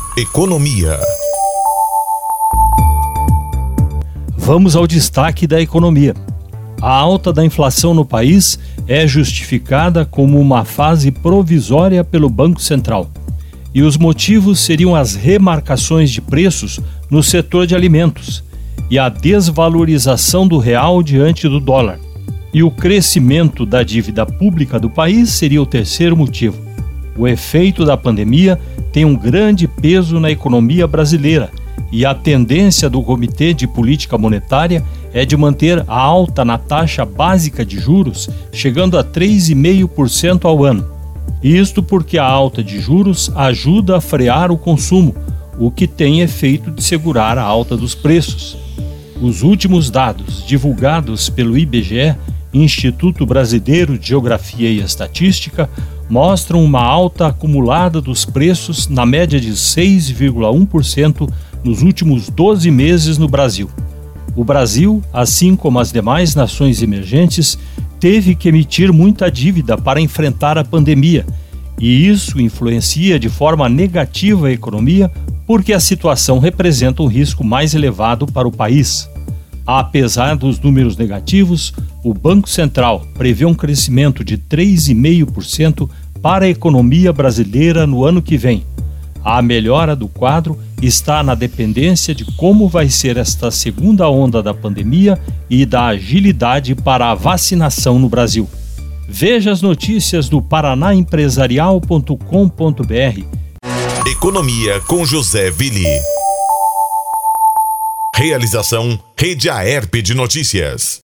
Economia. Vamos ao destaque da economia. A alta da inflação no país é justificada como uma fase provisória pelo Banco Central. E os motivos seriam as remarcações de preços no setor de alimentos e a desvalorização do real diante do dólar. E o crescimento da dívida pública do país seria o terceiro motivo. O efeito da pandemia tem um grande peso na economia brasileira e a tendência do Comitê de Política Monetária é de manter a alta na taxa básica de juros, chegando a 3,5% ao ano. Isto porque a alta de juros ajuda a frear o consumo, o que tem efeito de segurar a alta dos preços. Os últimos dados divulgados pelo IBGE, Instituto Brasileiro de Geografia e Estatística, mostram uma alta acumulada dos preços na média de 6,1% nos últimos 12 meses no Brasil. O Brasil, assim como as demais nações emergentes, teve que emitir muita dívida para enfrentar a pandemia, e isso influencia de forma negativa a economia porque a situação representa um risco mais elevado para o país. Apesar dos números negativos, o Banco Central prevê um crescimento de 3,5% para a economia brasileira no ano que vem. A melhora do quadro está na dependência de como vai ser esta segunda onda da pandemia e da agilidade para a vacinação no Brasil. Veja as notícias do paranaempresarial.com.br. Economia com José Willi. Realização Rede Aerp de Notícias.